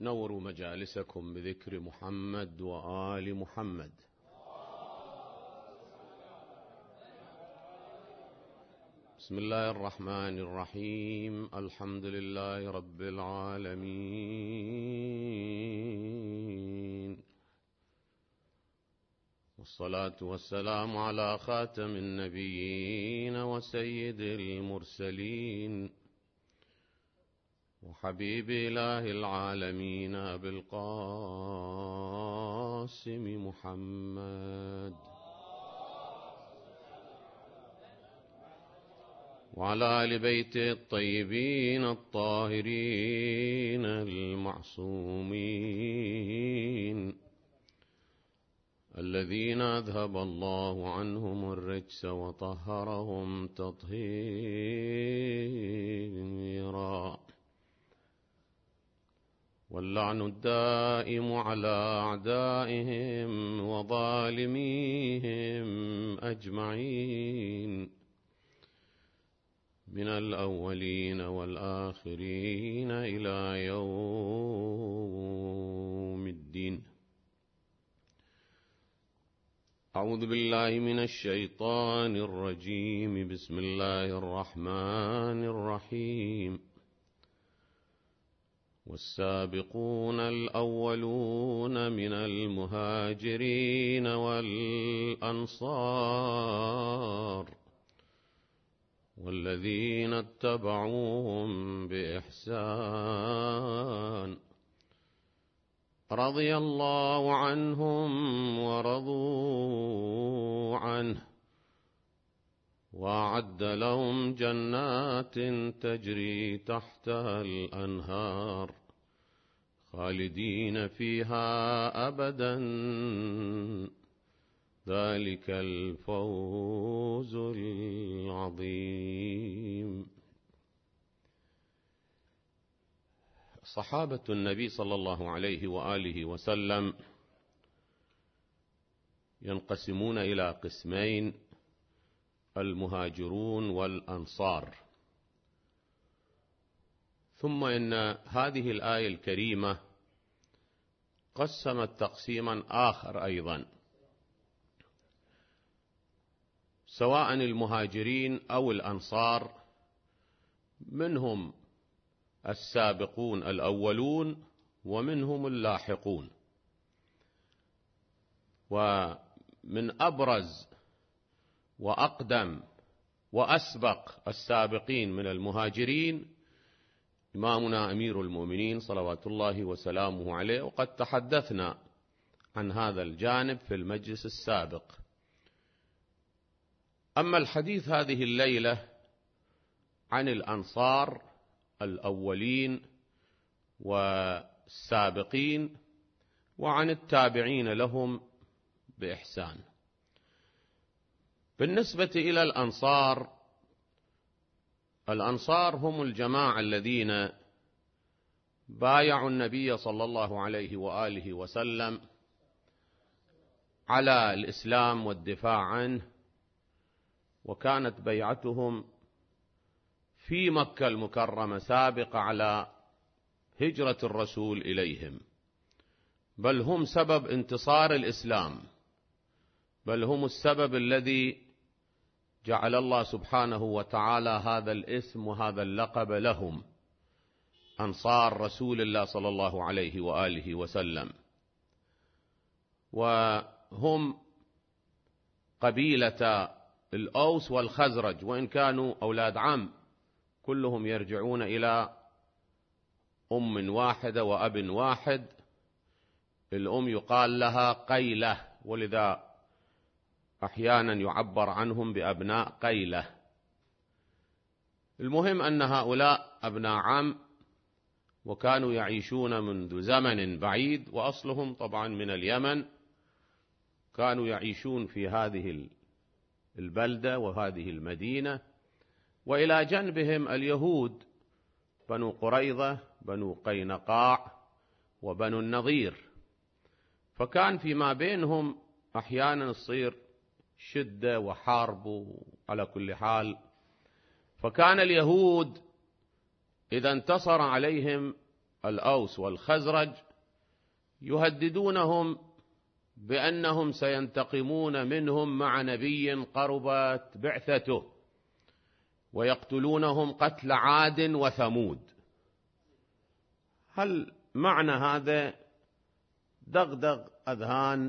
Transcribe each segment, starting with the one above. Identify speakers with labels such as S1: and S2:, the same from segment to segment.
S1: نوروا مجالسكم بذكر محمد وآل محمد. بسم الله الرحمن الرحيم. الحمد لله رب العالمين، والصلاة والسلام على خاتم النبيين وسيد المرسلين وحبيب إله العالمين أبي القاسم محمد، وعلى آل بيته الطيبين الطاهرين المعصومين الذين أذهب الله عنهم الرجس وطهرهم تطهيرا، واللعن الدائم على أعدائهم وظالميهم أجمعين من الأولين والآخرين إلى يوم الدين. أعوذ بالله من الشيطان الرجيم. بسم الله الرحمن الرحيم. والسابقون الأولون من المهاجرين والأنصار والذين اتبعوهم بإحسان رضي الله عنهم ورضوا عنه، وأعد لهم جنات تجري تحتها الأنهار خالدين فيها أبدا، ذلك الفوز العظيم. صحابة النبي صلى الله عليه وآله وسلم ينقسمون إلى قسمين: المهاجرون والأنصار. ثم إن هذه الآية الكريمة قسمت تقسيما آخر أيضا، سواء المهاجرين أو الأنصار، منهم السابقون الأولون ومنهم اللاحقون. ومن أبرز وأقدم وأسبق السابقين من المهاجرين إمامنا أمير المؤمنين صلوات الله وسلامه عليه، وقد تحدثنا عن هذا الجانب في المجلس السابق. أما الحديث هذه الليلة عن الأنصار الأولين والسابقين وعن التابعين لهم بإحسان. بالنسبة إلى الأنصار هم الجماعة الذين بايعوا النبي صلى الله عليه وآله وسلم على الإسلام والدفاع عنه، وكانت بيعتهم في مكة المكرمة سابقة على هجرة الرسول إليهم، بل هم سبب انتصار الإسلام، بل هم السبب الذي جعل الله سبحانه وتعالى هذا الاسم وهذا اللقب لهم، أنصار رسول الله صلى الله عليه وآله وسلم. وهم قبيلة الأوس والخزرج، وإن كانوا أولاد عم، كلهم يرجعون إلى أم واحدة وأب واحد. الأم يقال لها قيلة، ولذا أحيانا يعبر عنهم بأبناء قيلة. المهم أن هؤلاء أبناء عم، وكانوا يعيشون منذ زمن بعيد، وأصلهم طبعا من اليمن، كانوا يعيشون في هذه البلدة وهذه المدينة، وإلى جنبهم اليهود بنو قريظة، بنو قينقاع، وبنو النضير. فكان فيما بينهم أحيانا تصير شدة وحرب على كل حال. فكان اليهود إذا انتصر عليهم الأوس والخزرج يهددونهم بأنهم سينتقمون منهم مع نبي قربت بعثته، ويقتلونهم قتل عاد وثمود. هل معنى هذا دغدغ أذهان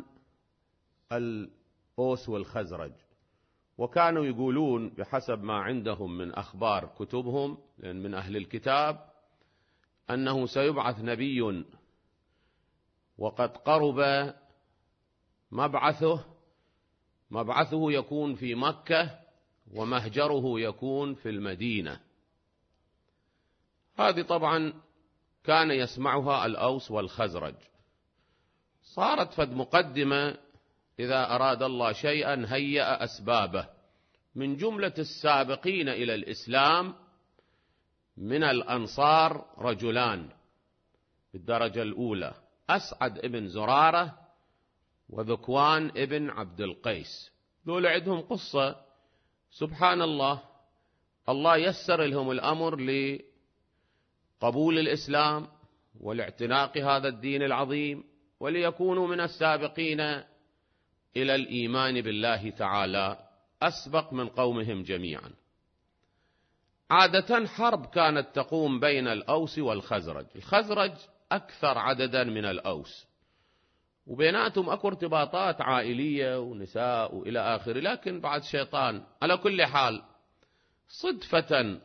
S1: الأوس والخزرج، وكانوا يقولون بحسب ما عندهم من أخبار كتبهم لأن من أهل الكتاب أنه سيبعث نبي وقد قرب مبعثه يكون في مكة ومهجره يكون في المدينة. هذه طبعا كان يسمعها الأوس والخزرج. صارت فد مقدمة إذا أراد الله شيئا هيأ أسبابه. من جملة السابقين إلى الإسلام من الأنصار رجلان بالدرجة الأولى، أسعد ابن زرارة وذكوان ابن عبد القيس. دول عندهم قصة سبحان الله، الله يسر لهم الأمر لقبول الإسلام والاعتناق هذا الدين العظيم، وليكونوا من السابقين إلى الإيمان بالله تعالى أسبق من قومهم جميعا. عادة حرب كانت تقوم بين الأوس والخزرج. الخزرج أكثر عددا من الأوس، وبيناتهم أكو ارتباطات عائلية ونساء وإلى آخره، لكن بعد شيطان. على كل حال صدفة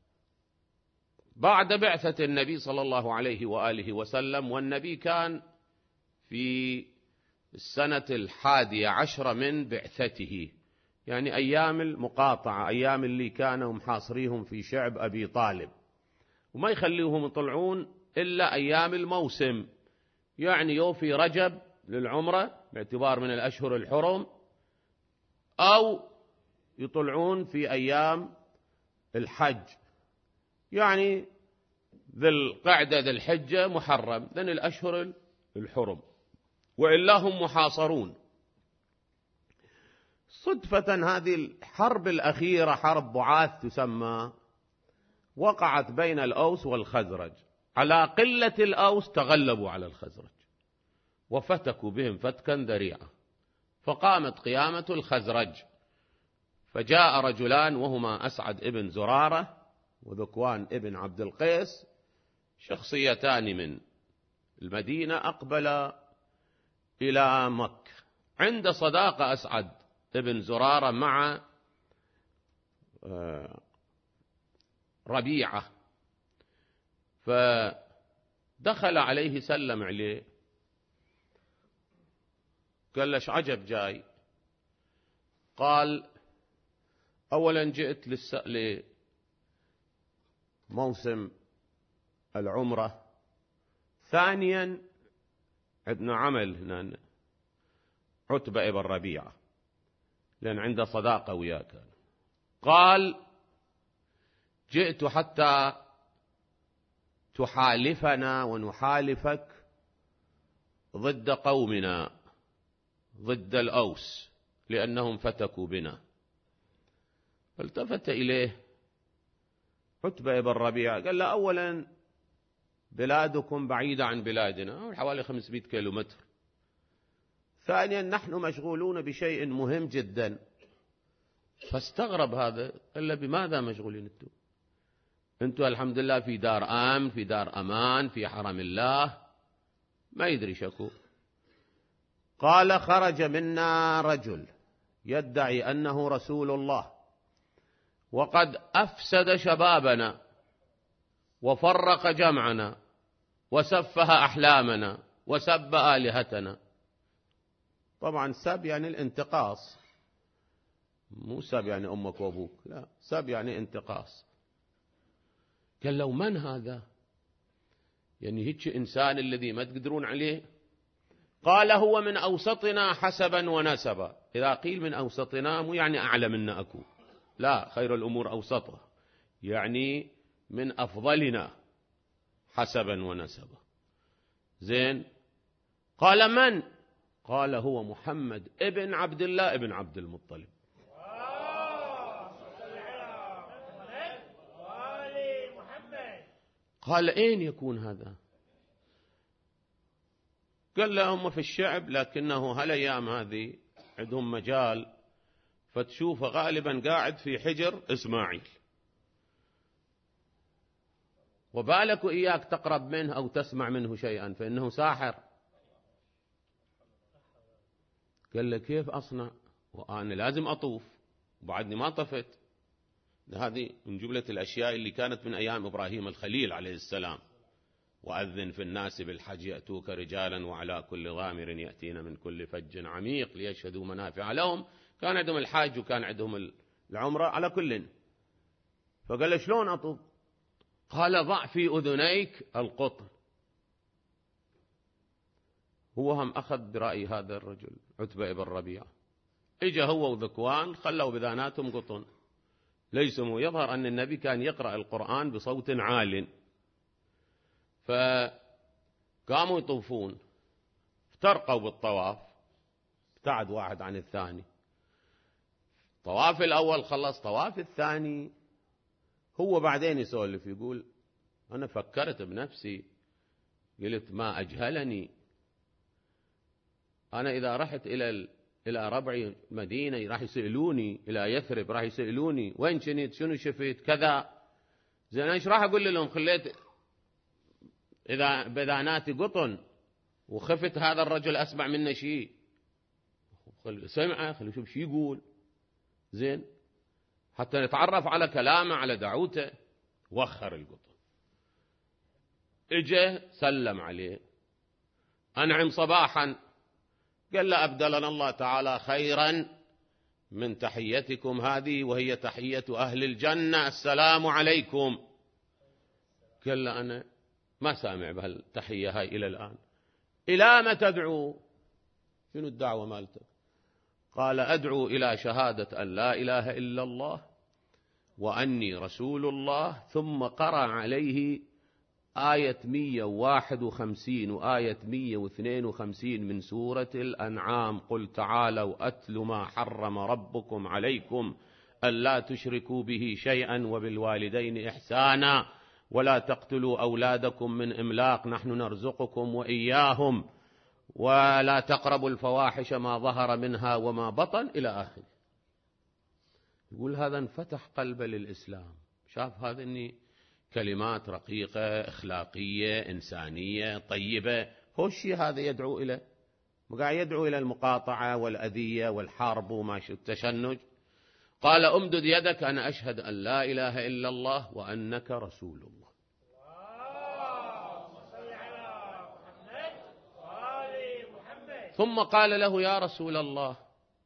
S1: بعد بعثة النبي صلى الله عليه وآله وسلم، والنبي كان في السنة 11 من بعثته، يعني أيام المقاطعة، أيام اللي كانوا محاصريهم في شعب أبي طالب وما يخليهم يطلعون إلا أيام الموسم، يعني يوفي رجب للعمرة باعتبار من الأشهر الحرم، أو يطلعون في أيام الحج، يعني ذي القعدة ذي الحجة محرم، ذن الأشهر الحرم، وإلا هم محاصرون. صدفة هذه الحرب الأخيرة حرب بعاث تسمى، وقعت بين الأوس والخزرج. على قلة الأوس تغلبوا على الخزرج وفتكوا بهم فتكا ذريعا، فقامت قيامة الخزرج. فجاء رجلان وهما أسعد ابن زرارة وذكوان ابن عبد القيس، شخصيتان من المدينة، أقبلا إلى مكة. عند صداقة أسعد ابن زرارة مع ربيعة، فدخل عليه سلم عليه، قال له عجب جاي؟ قال أولا جئت لموسم العمرة، ثانيا عندنا عمل هنا عتبة ابن ربيعة لأن عنده صداقة وياك. قال جئت حتى تحالفنا ونحالفك ضد قومنا، ضد الأوس، لأنهم فتكوا بنا. فالتفت إليه عتبة ابن ربيعة قال له أولا بلادكم بعيدة عن بلادنا حوالي 500 كيلومتر، ثانيا نحن مشغولون بشيء مهم جدا. فاستغرب هذا، قال له بماذا مشغولين أنتم الحمد لله في دار آمن، في دار أمان، في حرم الله، ما يدري شكو. قال خرج منا رجل يدعي أنه رسول الله، وقد أفسد شبابنا وفرق جمعنا وسفه أحلامنا وسب آلهتنا. طبعا سب يعني الانتقاص، مو سب يعني أمك وأبوك، لا، سب يعني انتقاص. قال لو من هذا؟ يعني هيك إنسان الذي ما تقدرون عليه؟ قال هو من أوسطنا حسبا ونسبا. إذا قيل من أوسطنا مو يعني أعلى منا أكو، لا، خير الأمور أوسطها، يعني من أفضلنا حسبا ونسبا. زين، قال من؟ قال هو محمد ابن عبد الله ابن عبد المطلب. قال أين يكون هذا؟ قال له هم في الشعب، لكنه هالأيام هذه عندهم مجال فتشوفه غالبا قاعد في حجر إسماعيل، وبالك وإياك تقرب منه أو تسمع منه شيئا فإنه ساحر. قال له كيف أصنع وأنا لازم أطوف وبعدني ما طفت؟ هذه من جملة الأشياء اللي كانت من أيام إبراهيم الخليل عليه السلام، وأذن في الناس بالحج يأتوك رجالا وعلى كل ضامر يأتين من كل فج عميق ليشهدوا منافع لهم. كان عندهم الحج وكان عندهم العمرة على كل. فقال له شلون أطوف؟ قال ضع في أذنيك القطن. هو هم أخذ برأي هذا الرجل عتبة بن ربيعة، إجا هو وذكوان خلوا بذاناتهم قطن. ليسوا يظهر أن النبي كان يقرأ القرآن بصوت عال، فقاموا يطوفون، افترقوا بالطواف، ابتعد واحد عن الثاني. طواف الأول خلص، طواف الثاني هو بعدين يسولف يقول أنا فكرت بنفسي قلت ما أجهلني، أنا إذا رحت إلى ربع مدينة راح يسألوني، إلى يثرب راح يسألوني وين كنت شنو شفت كذا، زين ايش راح أقول لهم؟ خليت إذا بذاناتي قطن وخفت هذا الرجل أسمع منه شيء، سمعه خلي شوف شو يقول، زين حتى نتعرف على كلامه على دعوته. وخر القطن، اجى سلم عليه، أنعم صباحا. قال له أبدلنا الله تعالى خيرا من تحيتكم هذه، وهي تحية أهل الجنة، السلام عليكم. قال له أنا ما سامع بهالتحية هاي إلى الآن، إلى ما تدعو؟ شنو الدعوة مالتك؟ قال أدعو إلى شهادة أن لا إله إلا الله وأني رسول الله. ثم قرأ عليه آية 151 وآية 152 من سورة الأنعام: قل تعالوا أتل ما حرم ربكم عليكم ألا تشركوا به شيئا وبالوالدين إحسانا ولا تقتلوا أولادكم من إملاق نحن نرزقكم وإياهم ولا تقربوا الفواحش ما ظهر منها وما بطن إلى آخره. يقول هذا انفتح قلبه للإسلام، شاف هذا أني كلمات رقيقة أخلاقية إنسانية طيبة، هو الشيء هذا يدعو إليه، وقاعد يدعو إلى المقاطعة والأذية والحرب وما التشنج. قال أمدد يدك أنا أشهد أن لا إله إلا الله وأنك رسول الله. ثم قال له يا رسول الله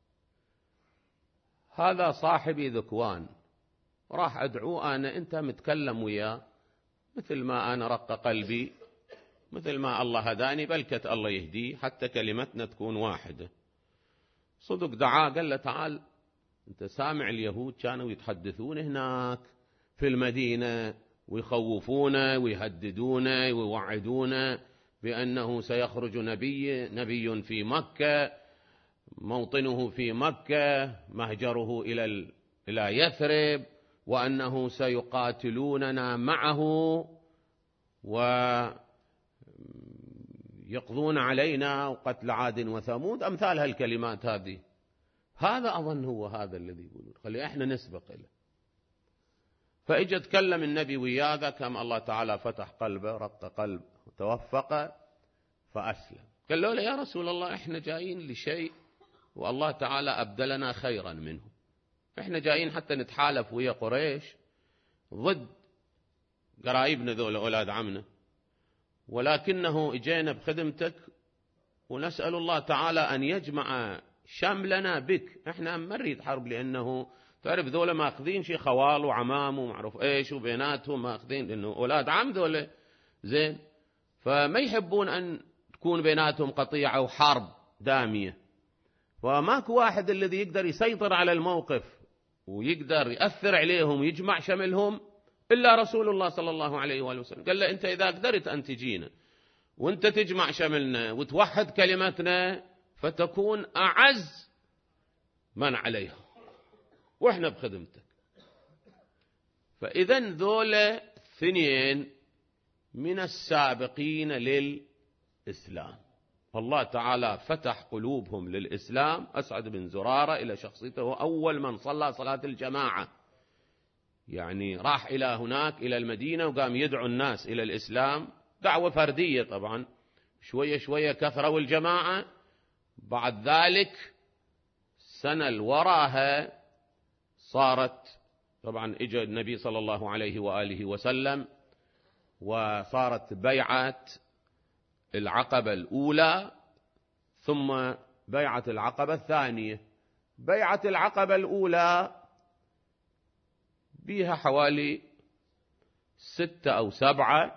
S1: هذا صاحبي ذكوان راح أدعوه أنا، أنت متكلم وياه مثل ما أنا رق قلبي، مثل ما الله هداني بلكت الله يهديه حتى كلمتنا تكون واحدة. صدق دعاه قال له تعال، أنت سامع اليهود كانوا يتحدثون هناك في المدينة ويخوفونه ويهددونه ويوعدونه بأنه سيخرج نبي في مكة، موطنه في مكة، مهجره إلى يثرب، وأنه سيقاتلوننا معه ويقضون علينا وقتل عاد وثمود، أمثال هالكلمات هذه. هذا أظن هو هذا الذي يقولون، خلي إحنا نسبق له. فإجا تكلم النبي وياه، كم الله تعالى فتح قلبه، رق قلب وتوفق فأسلم. قال له يا رسول الله إحنا جايين لشيء والله تعالى أبدلنا خيرا منه، إحنا جايين حتى نتحالف ويا قريش ضد قرايبنا ذول أولاد عمنا، ولكنه إجينا بخدمتك ونسأل الله تعالى أن يجمع شملنا بك. إحنا ما نريد حرب، لأنه تعرف ذولا ماخذين شيء خوال وعمام ومعروف إيش وبيناتهم ماخذين، لأنه أولاد عم ذولا زين، فما يحبون أن تكون بيناتهم قطيعة وحرب دامية. وماكو واحد الذي يقدر يسيطر على الموقف ويقدر يأثر عليهم ويجمع شملهم إلا رسول الله صلى الله عليه وآله وسلم. قال له أنت إذا قدرت أن تجينا وأنت تجمع شملنا وتوحد كلمتنا فتكون أعز من عليها وإحنا بخدمتك. فإذن ذولا اثنين من السابقين للإسلام، الله تعالى فتح قلوبهم للإسلام. أسعد بن زرارة إلى شخصيته أول من صلى صلاة الجماعة، يعني راح إلى هناك إلى المدينة وقام يدعو الناس إلى الإسلام، دعوة فردية طبعا، شوية شوية كثروا الجماعة. بعد ذلك سنة الوراها صارت طبعا إجا النبي صلى الله عليه وآله وسلم، وصارت بيعة العقبة الأولى ثم بيعة العقبة الثانية. بيعة العقبة الأولى بها حوالي 6 أو 7،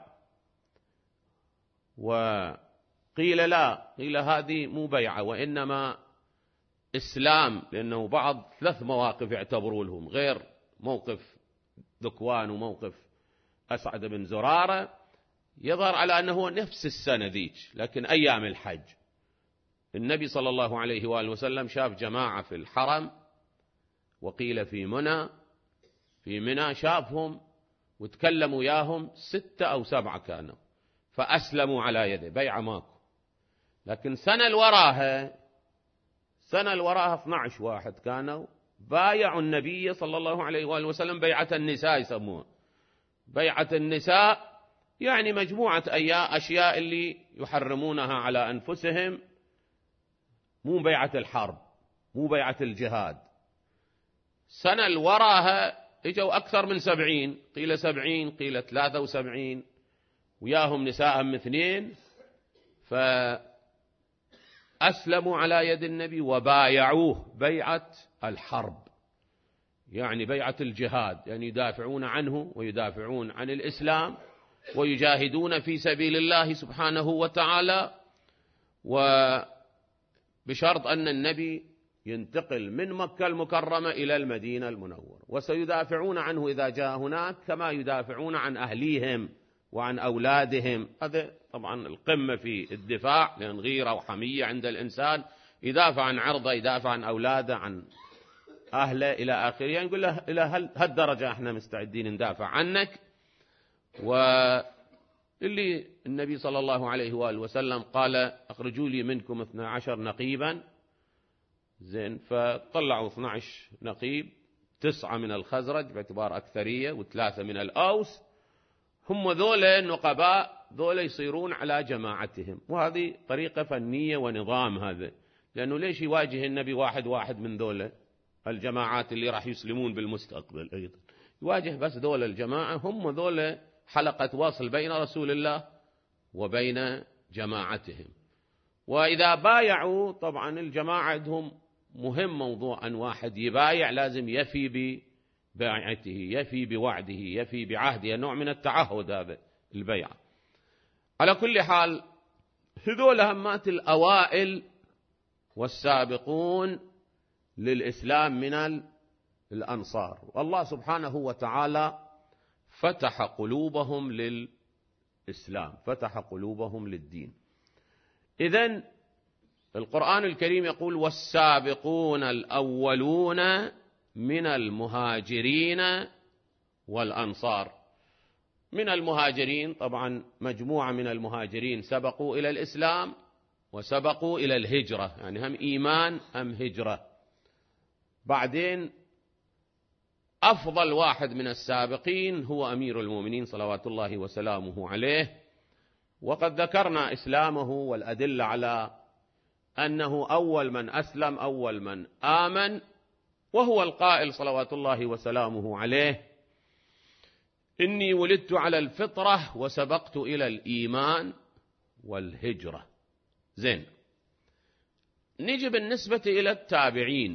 S1: وقيل لا، قيل هذه مو بيعة وإنما إسلام، لأنه بعض 3 مواقف يعتبروا لهم غير موقف ذكوان وموقف أسعد بن زرارة، يظهر على أنه نفس السنة ذيك، لكن أيام الحج النبي صلى الله عليه وآله وسلم شاف جماعة في الحرم، وقيل في منى شافهم وتكلموا وياهم 6 أو 7 كانوا، فأسلموا على يده، بيعة ماكو. لكن سنة الوراها 12 واحد كانوا بايعوا النبي صلى الله عليه وآله وسلم بيعة النساء يسموها. بيعة النساء يعني مجموعة أشياء اللي يحرمونها على أنفسهم، مو بيعة الحرب، مو بيعة الجهاد. سنة الوراها اجوا أكثر من 70، قيل 70 قيل 73، وياهم نساءهم 2، فأسلموا على يد النبي وبايعوه بيعة الحرب، يعني بيعة الجهاد، يعني يدافعون عنه ويدافعون عن الإسلام ويجاهدون في سبيل الله سبحانه وتعالى، وبشرط أن النبي ينتقل من مكة المكرمة إلى المدينة المنورة، وسيدافعون عنه إذا جاء هناك كما يدافعون عن أهليهم وعن أولادهم. هذا طبعا القمة في الدفاع، لأن غيرة وحمية عند الإنسان، يدافع عن عرضه، يدافع عن أولاده، عن أهله إلى آخره، يعني يقول له إلى هالدرجة احنا مستعدين ندافع عنك. واللي النبي صلى الله عليه وآله وسلم قال أخرجوا لي منكم 12 نقيبا، زين، فطلعوا 12 نقيب، 9 من الخزرج باعتبار أكثرية و3 من الأوس، هم ذول النقباء، ذول يصيرون على جماعتهم. وهذه طريقة فنية ونظام هذا، لأنه ليش يواجه النبي واحد من ذول الجماعات اللي راح يسلمون بالمستقبل أيضا، يواجه بس ذول الجماعة، هم ذول حلقة وصل بين رسول الله وبين جماعتهم. وإذا بايعوا طبعا الجماعة عندهم مهم موضوع أن واحد يبايع لازم يفي ببيعته، يفي بوعده، يفي بعهده، نوع من التعهد هذا البيعة. على كل حال هذول همات الأوائل والسابقون للإسلام من الأنصار، والله سبحانه وتعالى فتح قلوبهم للإسلام، فتح قلوبهم للدين. إذن القرآن الكريم يقول والسابقون الأولون من المهاجرين والأنصار. من المهاجرين طبعا مجموعة من المهاجرين سبقوا إلى الإسلام وسبقوا إلى الهجرة، يعني هم إيمان هم هجرة. بعدين أفضل واحد من السابقين هو أمير المؤمنين صلوات الله وسلامه عليه، وقد ذكرنا إسلامه والأدلة على أنه أول من أسلم، أول من آمن، وهو القائل صلوات الله وسلامه عليه إني ولدت على الفطرة وسبقت إلى الإيمان والهجرة. زين، نجي بالنسبة إلى التابعين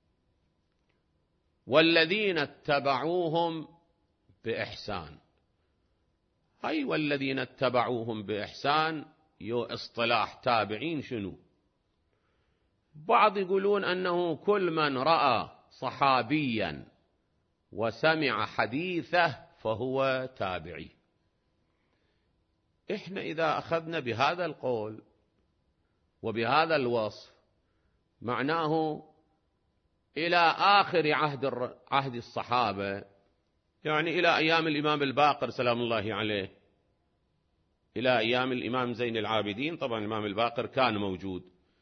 S1: والذين اتبعوهم بإحسان. هاي والذين اتبعوهم بإحسان اصطلاح تابعين شنو؟ بعض يقولون أنه كل من رأى صحابيا وسمع حديثه فهو تابعي. إحنا إذا أخذنا بهذا القول وبهذا الوصف معناه إلى آخر عهد الصحابة، يعني إلى أيام الإمام الباقر سلام الله عليه، إلى أيام الإمام زين العابدين، طبعا الإمام الباقر كان موجود.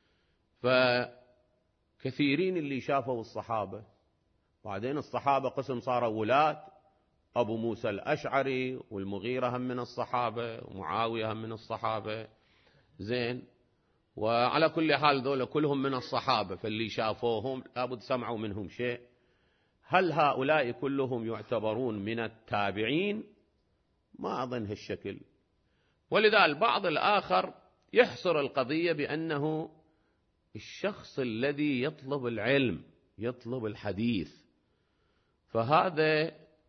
S1: فكثيرين اللي شافوا الصحابة، بعدين الصحابة قسم صاروا ولاة، أبو موسى الأشعري والمغيرة هم من الصحابة، ومعاوية هم من الصحابة، زين. وعلى كل حال دول كلهم من الصحابة، فاللي شافوهم لابد سمعوا منهم شيء. هل هؤلاء كلهم يعتبرون من التابعين؟ ما أظن هالشكل. ولذا البعض الآخر يحصر القضية بأنه الشخص الذي يطلب العلم، يطلب الحديث، فهذا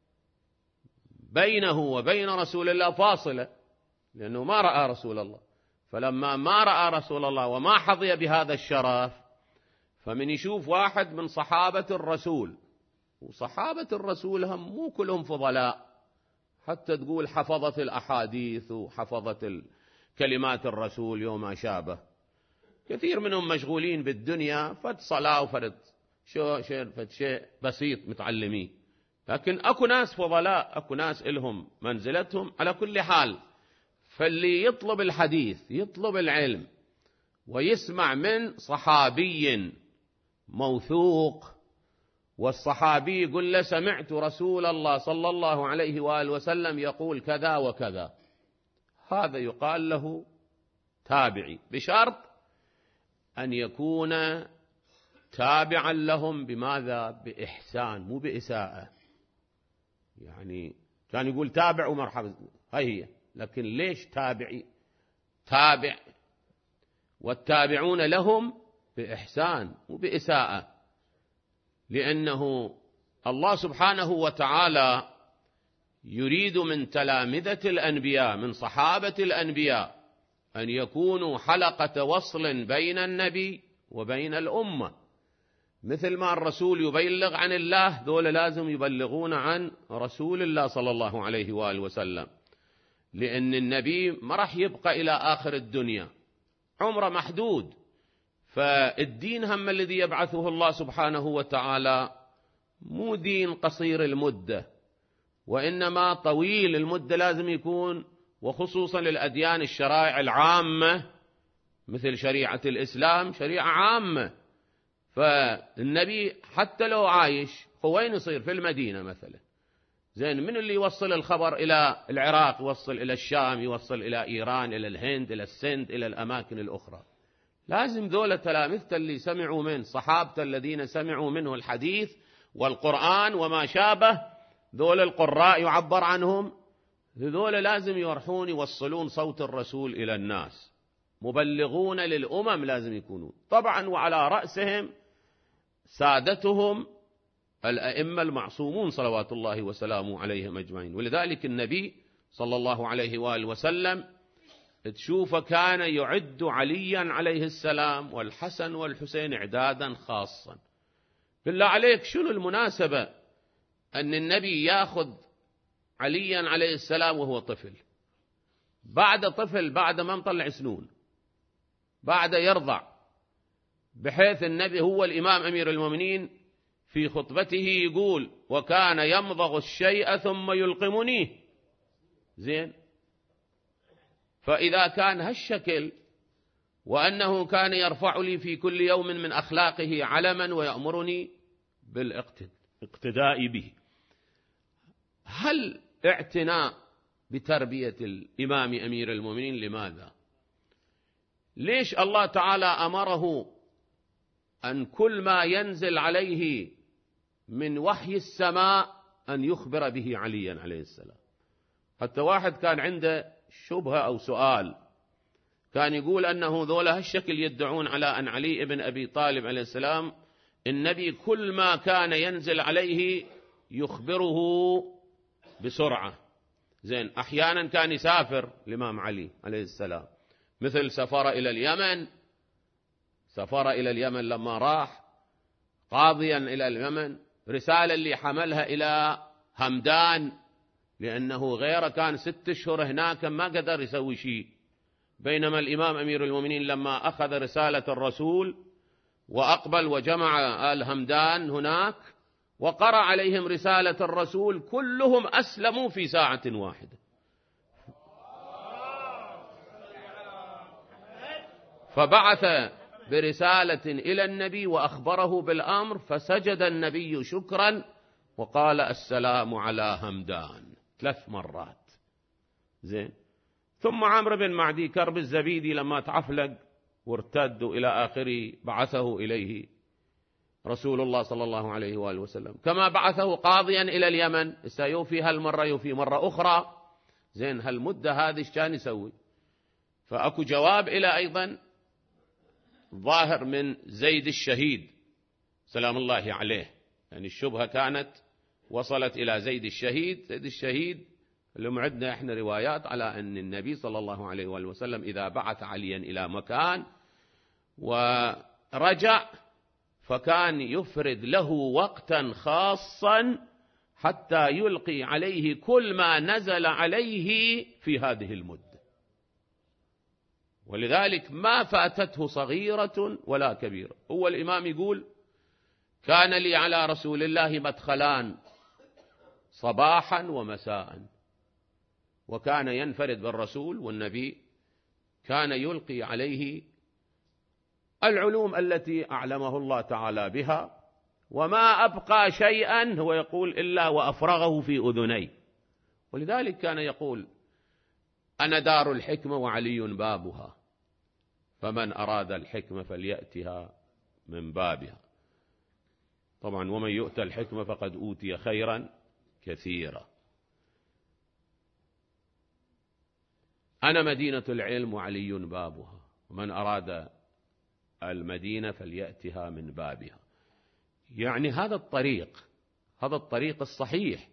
S1: بينه وبين رسول الله فاصلة، لأنه ما رأى رسول الله. فلما ما رأى رسول الله وما حظي بهذا الشرف، فمن يشوف واحد من صحابة الرسول، وصحابة الرسول هم مو كلهم فضلاء، حتى تقول حفظت الأحاديث وحفظت كلمات الرسول يوم شابه، كثير منهم مشغولين بالدنيا، فد صلاة وفرد شيء بسيط متعلمين. لكن أكو ناس فضلاء، أكو ناس إلهم منزلتهم. على كل حال، فاللي يطلب الحديث، يطلب العلم، ويسمع من صحابي موثوق، والصحابي يقول له سمعت رسول الله صلى الله عليه وآله وسلم يقول كذا وكذا، هذا يقال له تابعي، بشرط أن يكون تابعا لهم بماذا؟ بإحسان، مو بإساءة. يعني كان يقول تابع ومرحبا، هي، لكن ليش تابعي؟ تابع والتابعون لهم بإحسان وبإساءة، لأنه الله سبحانه وتعالى يريد من تلامذة الأنبياء، من صحابة الأنبياء، أن يكونوا حلقة وصل بين النبي وبين الأمة. مثل ما الرسول يبلغ عن الله، دول لازم يبلغون عن رسول الله صلى الله عليه وآله وسلم، لأن النبي ما راح يبقى إلى آخر الدنيا، عمره محدود. فالدين هم الذي يبعثه الله سبحانه وتعالى مو دين قصير المدة، وإنما طويل المدة لازم يكون، وخصوصا للأديان الشرائع العامة مثل شريعة الإسلام شريعة عامة. فالنبي حتى لو عايش، وين يصير؟ في المدينة مثلا، زين، من اللي يوصل الخبر إلى العراق، يوصل إلى الشام، يوصل إلى إيران، إلى الهند، إلى السند، إلى الأماكن الأخرى؟ لازم ذول تلامذة اللي سمعوا من صحابة الذين سمعوا منه الحديث والقرآن وما شابه، ذول القراء يعبر عنهم، ذول لازم يروحون يوصلون صوت الرسول إلى الناس، مبلغون للأمم لازم يكونون طبعا، وعلى رأسهم سادتهم الأئمة المعصومون صلوات الله وسلامه عليهم أجمعين. ولذلك النبي صلى الله عليه وآله وسلم تشوف كان يعد عليا عليه السلام والحسن والحسين إعدادا خاصا. بالله عليك، شنو المناسبة أن النبي يأخذ عليا عليه السلام وهو طفل، بعد ما مطلع سنون، بعد يرضع، بحيث النبي هو الإمام أمير المؤمنين في خطبته يقول وكان يمضغ الشيء ثم يلقمنيه، زين. فإذا كان هالشكل، وأنه كان يرفع لي في كل يوم من أخلاقه علما ويأمرني بالاقتداء به، هل اعتناء بتربية الإمام أمير المؤمنين؟ لماذا؟ ليش الله تعالى أمره أن كل ما ينزل عليه من وحي السماء أن يخبر به عليا عليه السلام؟ حتى واحد كان عنده شبهة أو سؤال، كان يقول أنه ذولا هالشكل يدعون على أن علي بن أبي طالب عليه السلام النبي كل ما كان ينزل عليه يخبره بسرعة، زين. أحيانا كان يسافر الإمام علي عليه السلام، مثل سفر إلى اليمن لما راح قاضيا إلى اليمن، رسالة اللي حملها إلى همدان، لأنه غيره كان 6 أشهر هناك ما قدر يسوي شيء. بينما الإمام أمير المؤمنين لما أخذ رسالة الرسول وأقبل وجمع آل همدان هناك وقرأ عليهم رسالة الرسول، كلهم أسلموا في ساعة واحدة. فبعث برسالة إلى النبي وأخبره بالأمر، فسجد النبي شكرا وقال السلام على همدان 3 مرات. زين. ثم عمرو بن معدي كرب الزبيدي لما تعفلق وارتدوا إلى آخره بعثه إليه رسول الله صلى الله عليه وآله وسلم، كما بعثه قاضيا إلى اليمن. سيوفي هالمرة يوفي مرة أخرى. زين. هالمدة هذه ايش كان يسوي؟ فأكو جواب إلى أيضا ظاهر من زيد الشهيد سلام الله عليه، يعني الشبهة كانت وصلت إلى زيد الشهيد. زيد الشهيد اللي معدنا احنا روايات على أن النبي صلى الله عليه وآله وسلم إذا بعث عليا إلى مكان ورجع فكان يفرد له وقتا خاصا حتى يلقي عليه كل ما نزل عليه في هذه المدة، ولذلك ما فاتته صغيرة ولا كبيرة. هو الإمام يقول كان لي على رسول الله مدخلان صباحا ومساء، وكان ينفرد بالرسول والنبي كان يلقي عليه العلوم التي أعلمه الله تعالى بها، وما أبقى شيئا هو يقول إلا وأفرغه في أذني. ولذلك كان يقول أنا دار الحكمة وعلي بابها، فمن أراد الحكمة فليأتها من بابها. طبعا ومن يؤتى الحكمة فقد أوتي خيرا كثيرا. أنا مدينة العلم وعلي بابها، ومن أراد المدينة فليأتها من بابها. يعني هذا الطريق الصحيح،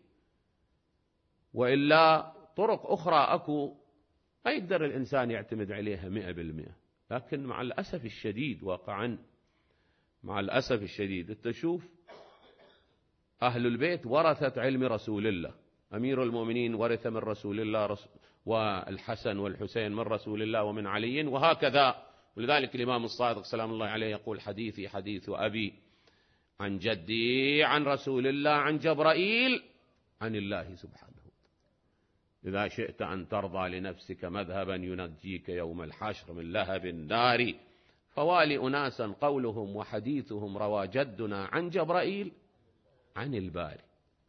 S1: وإلا طرق أخرى أكو ما يقدر الإنسان يعتمد عليها 100%. لكن مع الأسف الشديد واقعا، مع الأسف الشديد تشوف أهل البيت ورثة علم رسول الله، أمير المؤمنين ورث من رسول الله والحسن والحسين من رسول الله ومن علي، وهكذا. ولذلك الإمام الصادق سلام الله عليه يقول حديثي حديث أبي عن جدي عن رسول الله عن جبرائيل عن الله سبحانه. إذا شئت أن ترضى لنفسك مذهبا ينجيك يوم الحشر من لهب النار، فوالي أناسا قولهم وحديثهم روى جدنا عن جبرائيل عن الباري.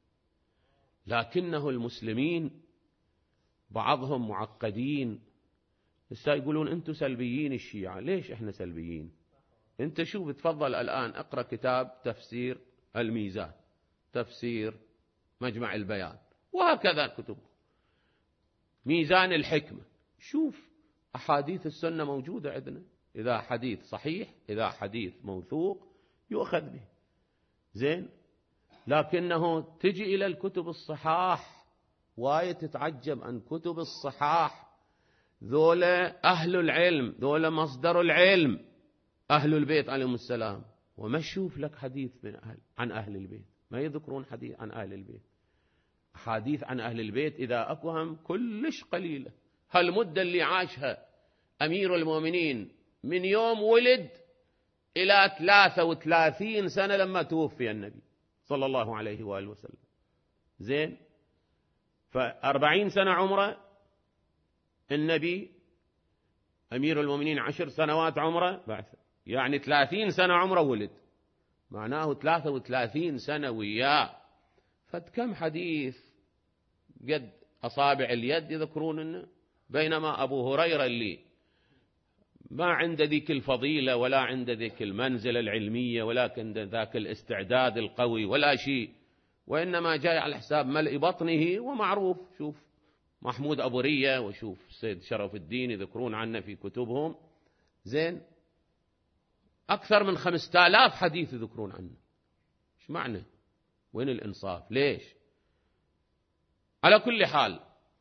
S1: لكنه المسلمين بعضهم معقدين، يقولون أنتم سلبيين الشيعة. ليش إحنا سلبيين؟ أنت شوف، تفضل الآن اقرأ كتاب تفسير الميزان، تفسير مجمع البيان، وهكذا كتب ميزان الحكمة. شوف أحاديث السنة موجودة عندنا، إذا حديث صحيح إذا حديث موثوق يؤخذ به. زين. لكنه تجي إلى الكتب الصحاح وايد تتعجب عن كتب الصحاح. ذولا أهل العلم، ذولا مصدر العلم، أهل البيت عليهم السلام، وما تشوف لك حديث عن أهل البيت، ما يذكرون حديث عن أهل البيت. حديث عن أهل البيت إذا أكوهم كلش قليلة. هالمدة اللي عاشها أمير المؤمنين من يوم ولد إلى 33 سنة لما توفي النبي صلى الله عليه وآله وسلم. زين. 40 سنة عمره النبي، أمير المؤمنين 10 سنوات عمره بعث، يعني 30 سنة عمره ولد، معناه 33 سنة وياه. فكم حديث قد أصابع اليد يذكرون إنه، بينما أبو هريرة اللي ما عنده ذيك الفضيلة ولا عنده ذيك المنزلة العلمية ولا عنده ذاك الاستعداد القوي ولا شيء، وإنما جاي على حساب ملء بطنه. ومعروف، شوف محمود أبو رية وشوف سيد شرف الدين يذكرون عنه في كتبهم. زين. أكثر من 5000 حديث يذكرون عنه. إيش معنى؟ وين الإنصاف؟ ليش؟ على كل حال،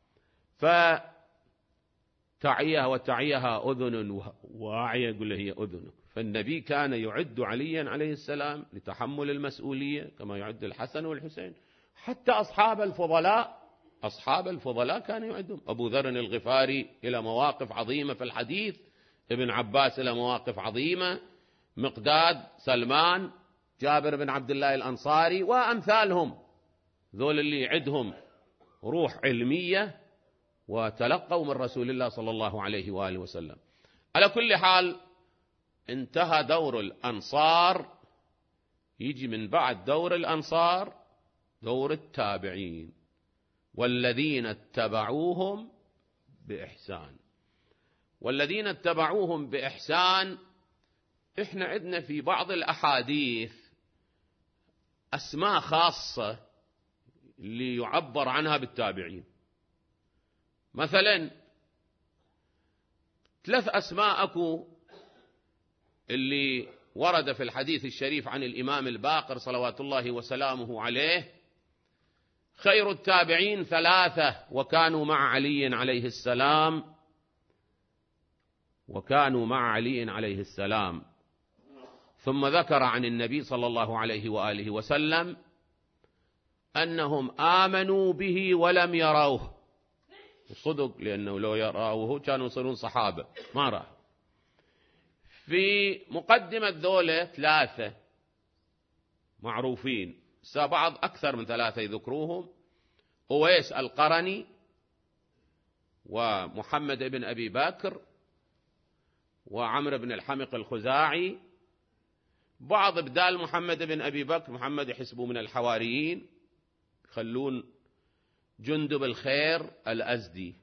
S1: فتعيها وتعيها أذن واعية، يقول له هي أذنك. فالنبي كان يعد عليا عليه السلام لتحمل المسؤولية كما يعد الحسن والحسين. حتى أصحاب الفضلاء كانوا يعدهم. أبو ذر الغفاري إلى مواقف عظيمة في الحديث، ابن عباس إلى مواقف عظيمة، مقداد، سلمان، جابر بن عبد الله الأنصاري وأمثالهم، ذول اللي يعدهم روح علمية وتلقوا من رسول الله صلى الله عليه وآله وسلم. على كل حال، انتهى دور الأنصار، يجي من بعد دور الأنصار دور التابعين، والذين اتبعوهم بإحسان. والذين اتبعوهم بإحسان، إحنا عندنا في بعض الأحاديث أسماء خاصة اللي يعبر عنها بالتابعين. مثلا 3 أسماء أكو اللي ورد في الحديث الشريف عن الإمام الباقر صلوات الله وسلامه عليه: خير التابعين 3 وكانوا مع علي عليه السلام، وكانوا مع علي عليه السلام. ثم ذكر عن النبي صلى الله عليه وآله وسلم أنهم آمنوا به ولم يروه، الصدق، لأنه لو يروه كانوا يصيرون صحابة، ما رأى. في مقدمة ذولا 3 معروفين، بعض أكثر من 3 يذكروهم: أويس القرني، ومحمد بن أبي بكر، وعمرو بن الحمق الخزاعي. بعض بدال محمد بن أبي بكر محمد يحسبوا من الحواريين، يخلون جندب الخير الأزدي،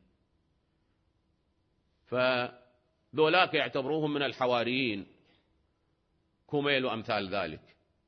S1: فذولاك يعتبروهم من الحواريين، كميل وأمثال ذلك.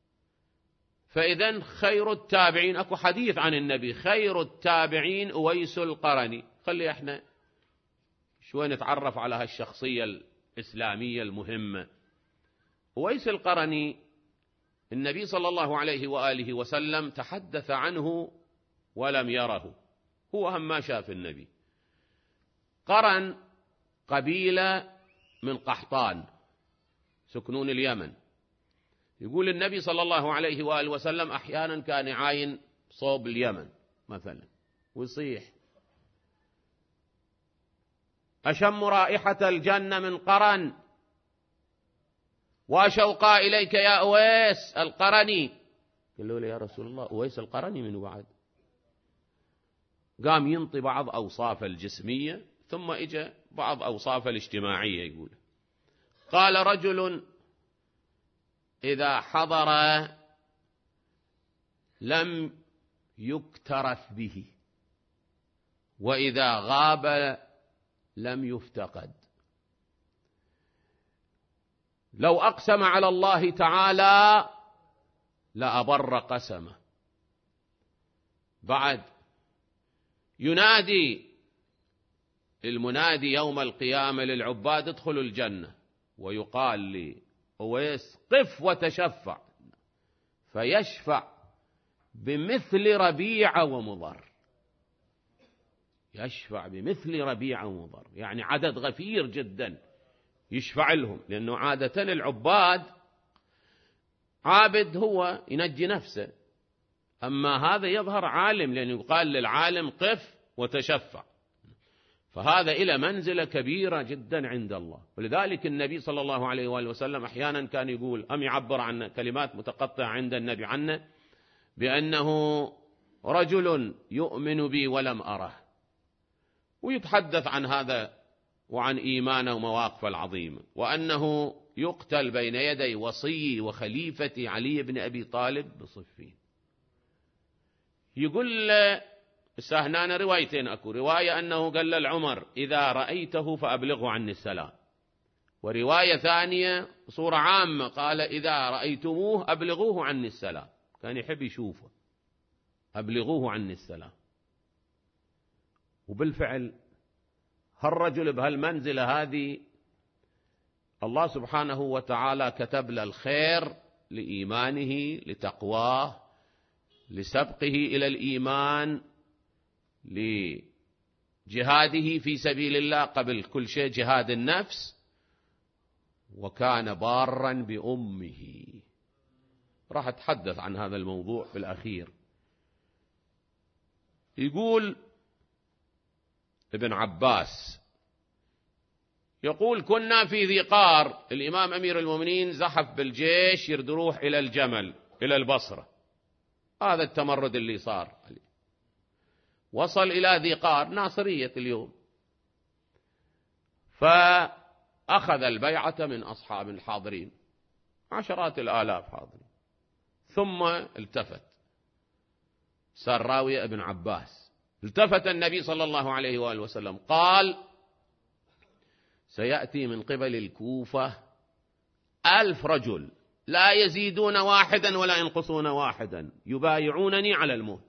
S1: فإذن خير التابعين، أكو حديث عن النبي: خير التابعين أويس القرني. خلي احنا شوي نتعرف على هالشخصية الإسلامية المهمة. أويس القرني النبي صلى الله عليه وآله وسلم تحدث عنه ولم يره، هو هم ما شاف النبي. قرن قبيلة من قحطان سكنون اليمن. يقول النبي صلى الله عليه وآله وسلم أحيانا كان يعاين صوب اليمن مثلا ويصيح: أشم رائحة الجنة من قرن وأشوقا إليك يا أويس القرني. قالوا له: يا رسول الله، أويس القرني من بعد؟ قام ينطي بعض أوصاف الجسمية، ثم إجا بعض أوصاف الاجتماعية. يقول: قال رجل إذا حضر لم يكترث به، وإذا غاب لم يفتقد. لو أقسم على الله تعالى لأبر قسمه. بعد ينادي المنادي يوم القيامة للعباد: ادخلوا الجنة، ويقال لي أويس: قف وتشفع، فيشفع بمثل ربيعة ومضر. يشفع بمثل ربيعة ومضر، يعني عدد غفير جدا يشفع لهم، لأنه عادة العباد عابد هو ينجي نفسه، أما هذا يظهر عالم، لأنه يقال للعالم: قف وتشفع. فهذا إلى منزلة كبيرة جدا عند الله. ولذلك النبي صلى الله عليه وآله وسلم أحيانا كان يقول، أم يعبر عن كلمات متقطعة عند النبي عنه، بأنه رجل يؤمن بي ولم أره، ويتحدث عن هذا وعن إيمانه ومواقفه العظيمة، وأنه يقتل بين يدي وصي وخليفتي علي بن أبي طالب بصفين. يقول هنا روايتين أكو: رواية أنه قال للعمر: إذا رأيته فأبلغه عني السلام، ورواية ثانية صورة عامة قال: إذا رأيتموه أبلغوه عني السلام. كان يحب يشوفه، أبلغوه عني السلام. وبالفعل هالرجل بهالمنزلة هذه الله سبحانه وتعالى كتب له الخير لإيمانه، لتقواه، لسبقه إلى الإيمان، لجهاده في سبيل الله، قبل كل شيء جهاد النفس، وكان بارا بأمه. راح أتحدث عن هذا الموضوع في الأخير. يقول ابن عباس، يقول: كنا في ذي قار، الإمام أمير المؤمنين زحف بالجيش يرد روح إلى الجمل إلى البصرة، هذا التمرد اللي صار عليه. وصل إلى ذي قار، ناصرية اليوم، فأراد أخذ البيعة من أصحاب الحاضرين، عشرات الآلاف حاضرين، ثم التفت سراوي ابن عباس، التفت النبي صلى الله عليه وآله وسلم قال: سيأتي من قبل الكوفة 1000 رجل لا يزيدون واحدا ولا ينقصون واحدا يبايعونني على الموت.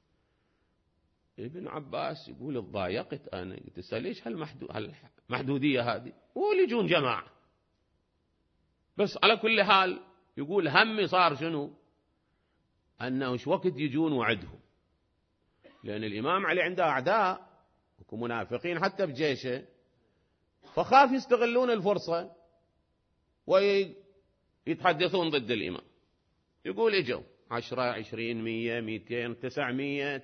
S1: ابن عباس يقول: اتضايقت أنا، قلت ليش هالمحدودية هذه، ولجون جماعة. بس على كل حال يقول همي صار شنو؟ أنه وش وقت يجون وعدهم، لأن الإمام علي عنده أعداء ومنافقين حتى بجيشه، فخاف يستغلون الفرصة ويتحدثون ضد الإمام. يقول إجوا 10 20 100 200 900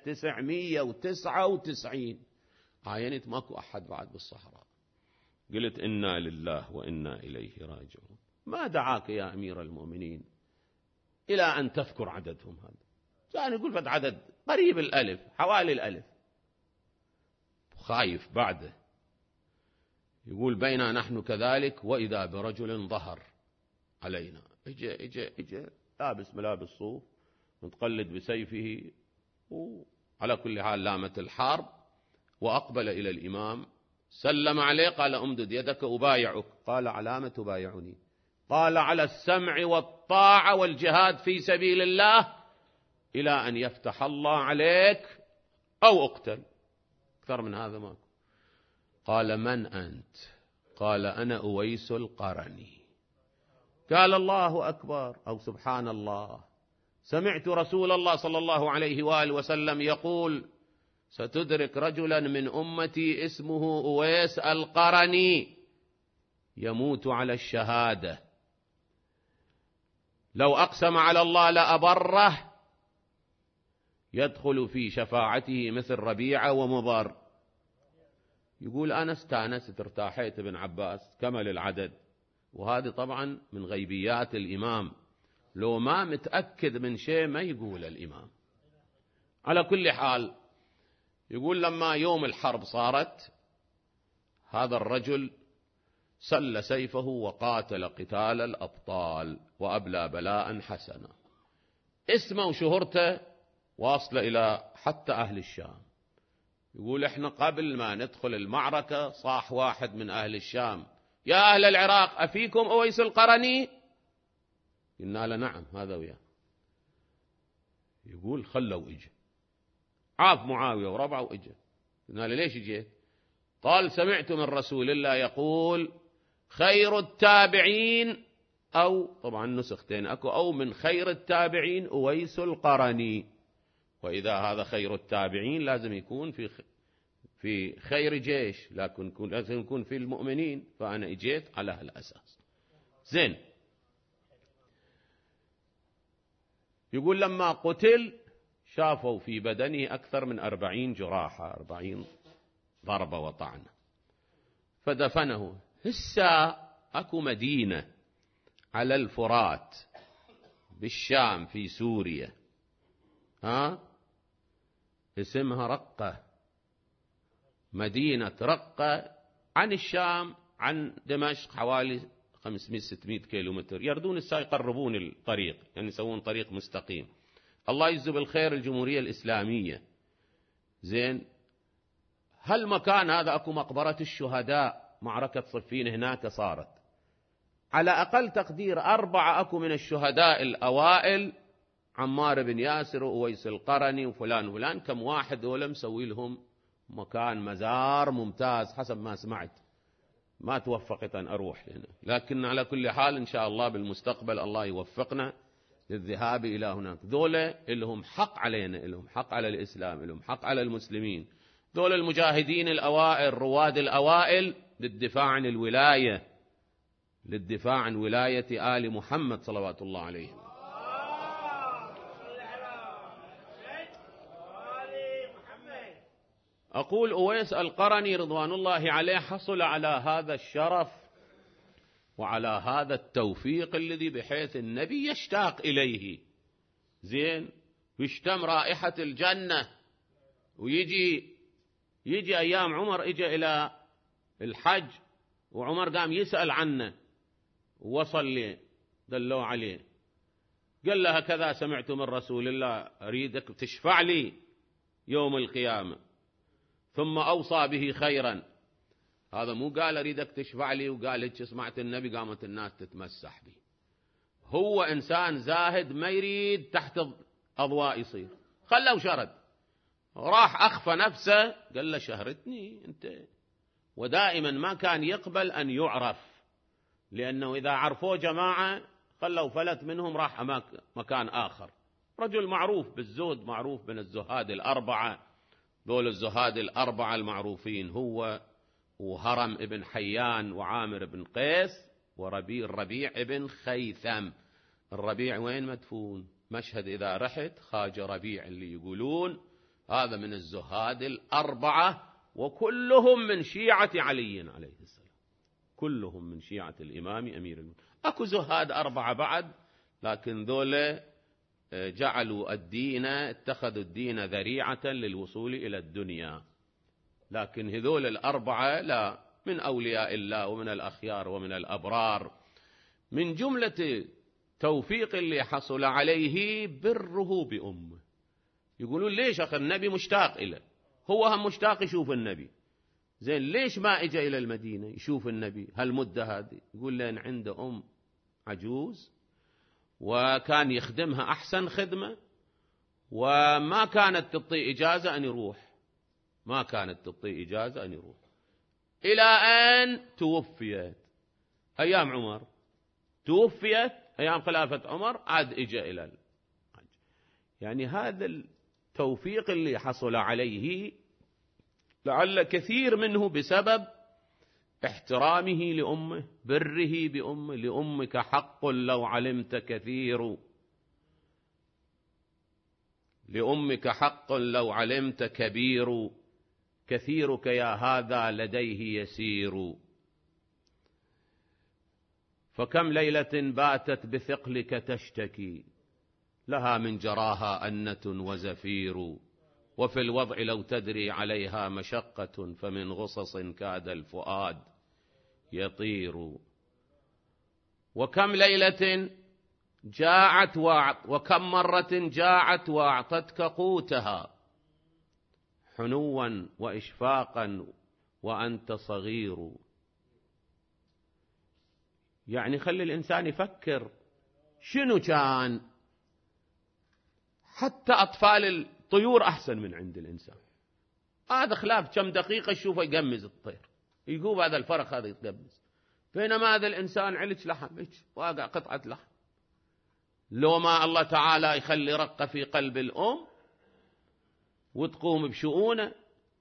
S1: 999. عاينت ماكو أحد بعد بالصحراء. قلت: إنا لله وإنا إليه راجعون. ما دعاك يا أمير المؤمنين إلى أن تذكر عددهم هذا؟ يعني يقول فد عدد قريب الألف، حوالي الألف. خايف بعده. يقول: بينا نحن كذلك وإذا برجل ظهر علينا، إجا لابس ملابس صوف، متقلد بسيفه، وعلى كل حال لامت الحرب، وأقبل إلى الإمام، سلم عليه، قال: أمدد يدك أبايعك. قال: على ما تبايعني؟ قال: على السمع والطاعة والجهاد في سبيل الله إلى أن يفتح الله عليك أو أقتل. أكثر من هذا ماكو. قال: من أنت؟ قال: أنا أويس القرني. قال: الله أكبر، أو سبحان الله، سمعت رسول الله صلى الله عليه وآله وسلم يقول: ستدرك رجلا من أمتي اسمه أويس القرني يموت على الشهادة، لو أقسم على الله لأبره، يدخل في شفاعته مثل ربيعة ومضر. يقول: أنا استانست ارتاحيت ابن عباس، كمل العدد. وهذه طبعا من غيبيات الإمام، لو ما متأكد من شيء ما يقول الإمام. على كل حال يقول: لما يوم الحرب صارت، هذا الرجل سل سيفه وقاتل قتال الأبطال وأبلى بلاء حسنا. اسمه وشهرته واصلة إلى حتى أهل الشام. يقول: إحنا قبل ما ندخل المعركة صاح واحد من أهل الشام: يا أهل العراق، أفيكم أويس القرني؟ قلنا له: نعم، هذا وياه. يقول: خلوا إجا، عاف معاوية وربعه وإجا. قلنا له: ليش جيت؟ قال: سمعت من رسول الله يقول: خير التابعين، أو طبعا نسختين أكو، أو من خير التابعين أويس القرني. وإذا هذا خير التابعين لازم يكون في خير جيش، لازم يكون في المؤمنين، فأنا اجيت على هالأساس. زين. يقول: لما قتل شافوا في بدنه أكثر من 40 جراحة، 40 ضربة وطعنة، فدفنه. هسه أكو مدينة على الفرات بالشام في سوريا، اسمها رقة، مدينة رقة، عن الشام عن دمشق حوالي 500-600 كيلومتر. يردون الساعة يقربون الطريق، يعني يسوون طريق مستقيم. الله يجزي بالخير الجمهورية الإسلامية. زين. هالمكان هذا أكو مقبرة الشهداء، معركة صفين هناك صارت. على أقل تقدير 4 أكو من الشهداء الأوائل، عمار بن ياسر وأويس القرني وفلان وفلان، كم واحد دول مسوي لهم مكان مزار ممتاز حسب ما سمعت. ما توفقت أن أروح هنا، لكن على كل حال إن شاء الله بالمستقبل الله يوفقنا للذهاب إلى هناك. ذولا لهم حق علينا، لهم حق على الإسلام، لهم حق على المسلمين. ذولا المجاهدين الأوائل، رواد الأوائل للدفاع عن الولاية، للدفاع عن ولاية آل محمد صلوات الله عليهم. أقول: أويس القرني رضوان الله عليه حصل على هذا الشرف وعلى هذا التوفيق الذي بحيث النبي يشتاق إليه. زين. ويشتم رائحة الجنة، ويجي أيام عمر، إجا إلى الحج وعمر قام يسأل عنه ووصل لي دلوا عليه، قال له هكذا سمعت من رسول الله أريدك تشفع لي يوم القيامة، ثم أوصى به خيرا. هذا مو قال أريدك تشفع لي وقال هيك سمعت النبي قامت الناس تتمسح به. هو إنسان زاهد ما يريد تحت أضواء يصير، خلوا شرد، راح أخفى نفسه قال له شهرتني أنت. ودائما ما كان يقبل أن يعرف، لأنه إذا عرفوه جماعة خلوا فلت منهم راح مكان آخر. رجل معروف بالزهد، معروف من الزهاد الأربعة، دول الزهاد الأربعة المعروفين، هو وهرم ابن حيان وعامر بن قيس الربيع ابن خيثم. الربيع وين مدفون؟ مشهد إذا رحت خاج ربيع اللي يقولون هذا من الزهاد الأربعة، وكلهم من شيعة علي عليه السلام، كلهم من شيعة الإمام أمير المؤمنين. أكو زهاد أربعة بعد، لكن ذولا جعلوا الدين، اتخذوا الدين ذريعة للوصول إلى الدنيا. لكن هذول الأربعة لا، من أولياء الله ومن الأخيار ومن الأبرار. من جملة توفيق اللي حصل عليه بره بأمه. يقولون ليش أخي النبي مشتاق إليه، هو هم مشتاق يشوف النبي، زين ليش ما إجا إلى المدينة يشوف النبي هالمدة هذه؟ يقول لأن عنده أم عجوز وكان يخدمها أحسن خدمة، وما كانت تعطي إجازة أن يروح، ما كانت تعطي إجازة أن يروح، إلى أن توفيت أيام عمر، توفيت أيام خلافة عمر عاد إجا إلى الحج. يعني هذا التوفيق اللي حصل عليه لعل كثير منه بسبب احترامه لأمه، بره بأمه. لأمك حق لو علمت كثير، لأمك حق لو علمت كبير، كثيرك يا هذا لديه يسير. فكم ليلة باتت بثقلك تشتكي، لها من جراها أنة وزفير، وفي الوضع لو تدري عليها مشقة، فمن غصص كاد الفؤاد يطير. وكم ليلة جاعت وكم مرة جاعت وأعطتك قوتها، حنوا وإشفاقا وأنت صغير. يعني خلي الإنسان يفكر شنو كان، حتى أطفال الطيور أحسن من عند الإنسان. هذا خلاف كم دقيقة يشوفه يقمز الطير، يقوم هذا الفرخ هذا يتقمز، بينما هذا الإنسان علج لحم، واقع قطعة لحم. لو ما الله تعالى يخلي رقة في قلب الأم وتقوم بشؤونه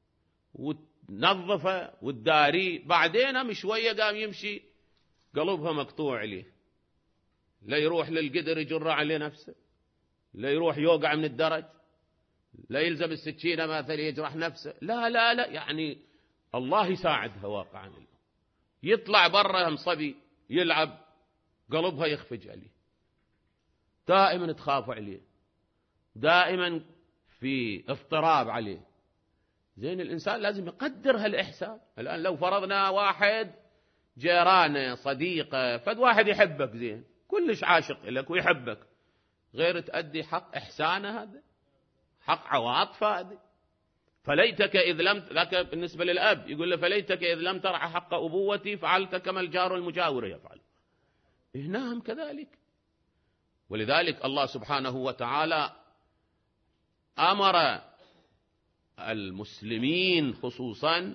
S1: وتنظفه وتداري، بعدين مش شوية قام يمشي قلبها مقطوع عليه، لا يروح للقدر يجر عليه نفسه، لا يروح يوقع من الدرج، لا يلزم السكينة مثلا يجرح نفسه، لا لا لا، يعني الله يساعدها واقعا. يطلع برا صبي يلعب قلبها يخفج عليه، دائما تخاف عليه، دائما في اضطراب عليه. زين الإنسان لازم يقدر هالإحسان. الآن لو فرضنا واحد جيرانه صديقه، فد واحد يحبك زين كلش عاشق لك ويحبك، غير تأدي حق إحسانه، هذا حق عواطفه هذا. فليتك إذ لم لك بالنسبة للأب يقول له فليتك إذ لم ترع حق أبوتي فعلت كما الجار المجاور يفعل. هناهم كذلك. ولذلك الله سبحانه وتعالى أمر المسلمين خصوصا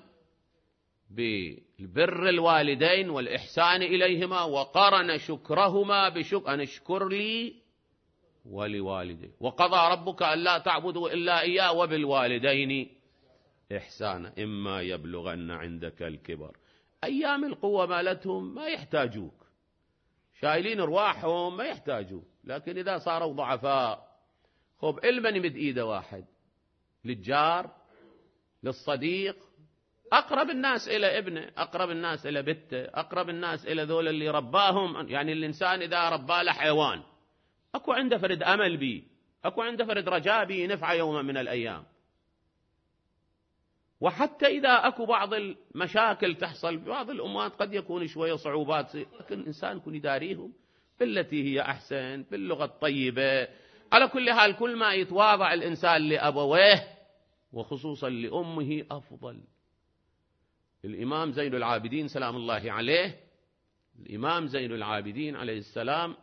S1: ببر الوالدين والإحسان إليهما، وقرن شكرهما بشكر أن اشكر لي ولوالدي، وقضى ربك ألا تعبدوا إلا إياه وبالوالدين إحسانا إما يبلغن عندك الكبر. أيام القوة مالتهم ما يحتاجوك، شايلين رواحهم ما يحتاجوك، لكن إذا صاروا ضعفاء خب علما يمد إيده واحد للجار للصديق، أقرب الناس إلى ابنه، أقرب الناس إلى بنته، أقرب الناس إلى ذول اللي رباهم. يعني الإنسان إذا رباه له حيوان أكو عنده فرد أمل بي، أكو عنده فرد رجاء بي نفع يوم من الأيام. وحتى إذا أكو بعض المشاكل تحصل ببعض الأمات قد يكون شوية صعوبات، لكن الإنسان يكون يداريهم بالتي هي أحسن باللغة الطيبة. على كل حال كل ما يتواضع الإنسان لأبويه وخصوصا لأمه أفضل. الإمام زين العابدين سلام الله عليه، الإمام زين العابدين عليه السلام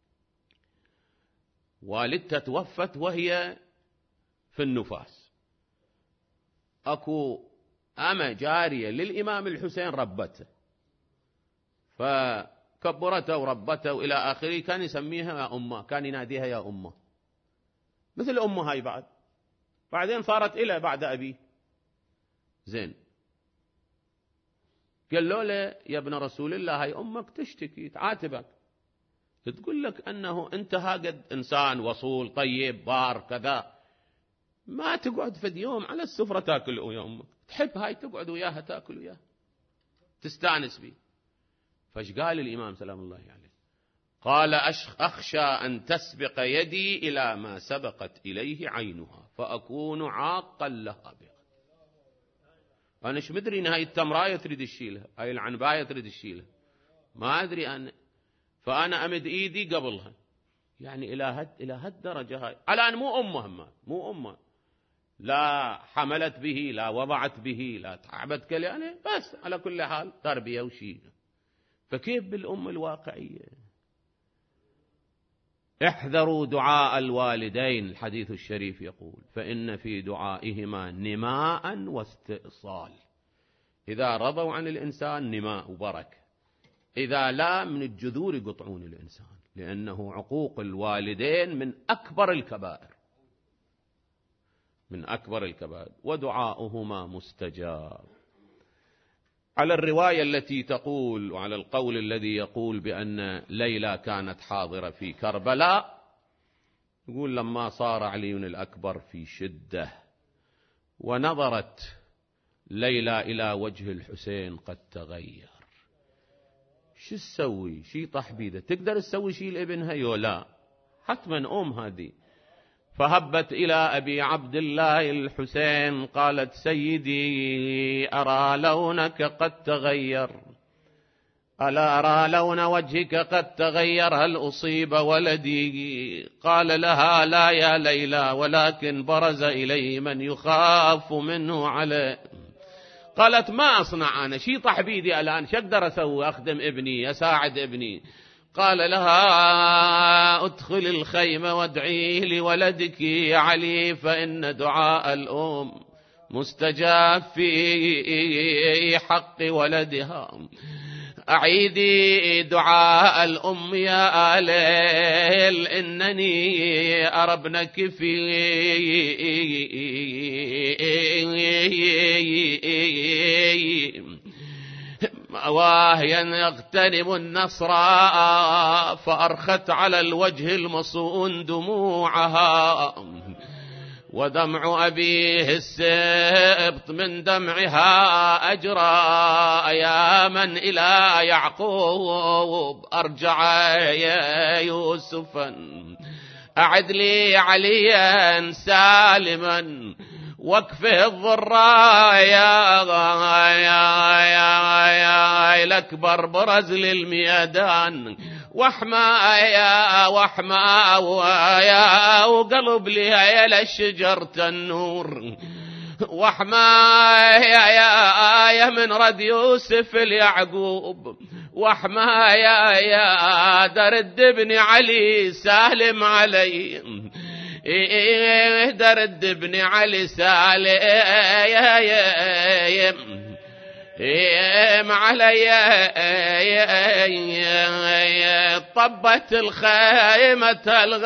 S1: والدته توفت وهي في النفاس، أكو أما جارية للإمام الحسين ربته، فكبرته وربته وإلى آخره، كان يسميها يا أمه، كان يناديها يا أمه مثل أمه هاي. بعدين صارت إلى بعد أبي زين، قال له يا ابن رسول الله هاي أمك تشتكي تعاتبك، تقول لك أنه أنت هاقد إنسان وصول طيب بار كذا، ما تقعد في يوم على السفرة تاكل ويا أمك، تحب هاي تقعد وياها تاكل وياها تستانس بي. فايش قال الإمام سلام الله عليه؟ قال أخشى أن تسبق يدي إلى ما سبقت إليه عينها فأكون عاقا لها بها. أنا ايش مدري إن هاي التمراية تريد تشيلها، هاي العنباية تريد تشيلها، ما أدري أنا، فأنا أمد إيدي قبلها. يعني إلى هالدرجة هاي، على أن مو أمه لا حملت به لا وضعت به لا تعبت كلامه، بس على كل حال تربية وشيء. فكيف بالأم الواقعية؟ احذروا دعاء الوالدين، الحديث الشريف يقول فإن في دعائهما نماء واستئصال. إذا رضوا عن الإنسان نماء وبركة، إذا لا من الجذور يقطعون الإنسان، لأنه عقوق الوالدين من أكبر الكبائر، من أكبر الكبائر، ودعاؤهما مستجاب. على الرواية التي تقول وعلى القول الذي يقول بأن ليلى كانت حاضرة في كربلاء، يقول لما صار علي الأكبر في شدة ونظرت ليلى إلى وجه الحسين قد تغير، شو تسوي؟ شي طح بيده، تقدر تسوي شي لابنها؟ يولا حتما هذه. فهبت إلى أبي عبد الله الحسين قالت سيدي أرى لونك قد تغير، ألا أرى لون وجهك قد تغير، هل أصيب ولدي؟ قال لها لا يا ليلى، ولكن برز إليه من يخاف منه عليه. قالت ما أصنع أنا، شي طح بيدي الآن، شو أقدر أسوي؟ أخدم ابني أساعد ابني. قال لها ادخل الخيمة وادعيه لولدك يا علي، فإن دعاء الأم مستجاب في حق ولدها. أعيدي دعاء الأم يا آليل، إنني أرى ابنك في واهيا يغتنم النصر، فأرخت على الوجه المصون دموعها، ودمع أبيه السبط من دمعها أجرى، يا من إلى يعقوب أرجع يا يوسفا، أعد لي عليا سالما وكفه الضرايا، يا الأكبر برز للميدان، وحما وقلب لي يا للشجر النور، وحما يا من رد يوسف اليعقوب، وحما يا درد ابن علي سالم علي، درد ابن علي سالم علي. طبت الخيمة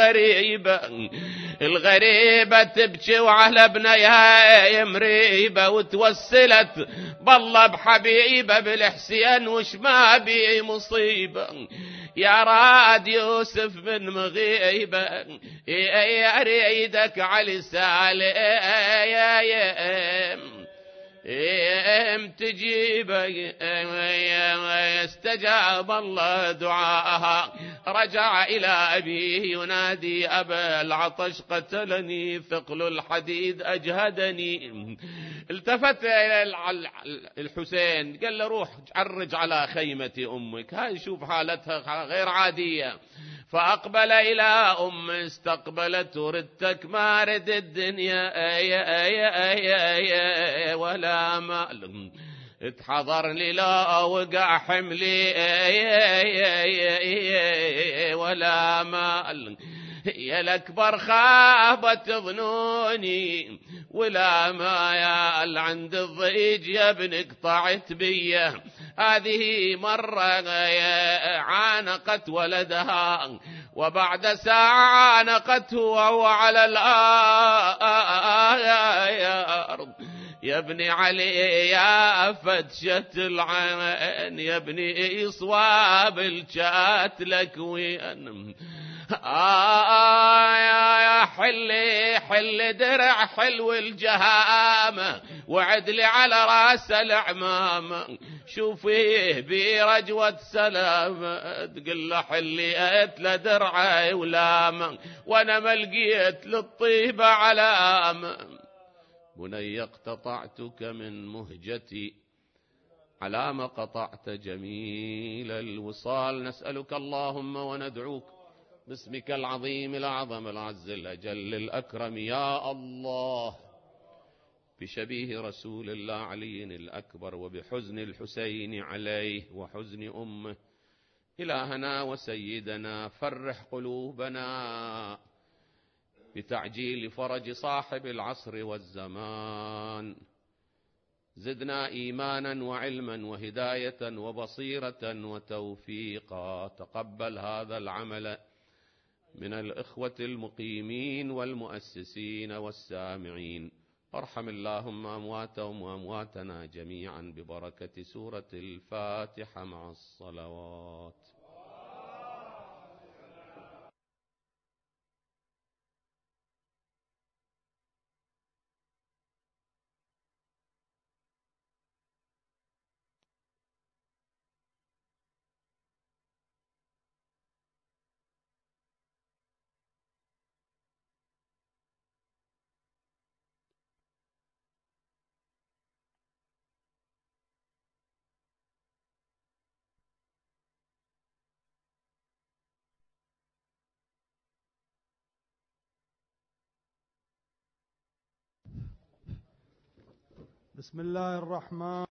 S1: الغريبة تبكي وعلى ابنها مريبة، وتوسلت بالله بحبيبة بالحسين وش ما بي مصيبة، يا راد يوسف من مغيبة، يا ريدك علي سالم تجيب استجاب الله دعاءها. رجع إلى أبيه ينادي أبا العطش قتلني، ثقل الحديد أجهدني. التفت إلى الحسين قال له روح عرج على خيمة أمك، هاي شوف حالتها غير عادية. فأقبل إلى أمه استقبلت، ردتك ما رد الدنيا ولا مال، اتحضر لي لا وقع حملي ولا مال، يا الأكبر خابت ظنوني ولا ما يال عند الضيج يا ابن قطعت بيه. هذه مرة عانقت ولدها، وبعد ساعة عانقته وهو على الأرض. يا ابني علي يا فتشة العين، يا ابني صواب الشات لك وين. يا حل درع حلو الجهامة، وعدلي على راس العمامة، شوفيه برجوة سلامة، تقول له حليت لدرعي ولامة، وانا ما لقيت للطيبة علامة. بني اقتطعتك من مهجتي، على ما قطعت جميل الوصال. نسألك اللهم وندعوك باسمك العظيم الأعظم العز الأجل الأكرم يا الله، بشبيه رسول الله علي الأكبر، وبحزن الحسين عليه وحزن أمه. إلهنا وسيدنا فرح قلوبنا بتعجيل فرج صاحب العصر والزمان. زدنا إيمانا وعلما وهداية وبصيرة وتوفيقا. تقبل هذا العمل من الإخوة المقيمين والمؤسسين والسامعين. ارحم اللهم أمواتهم وأمواتنا جميعا ببركة سورة الفاتحة مع الصلوات.
S2: بسم الله الرحمن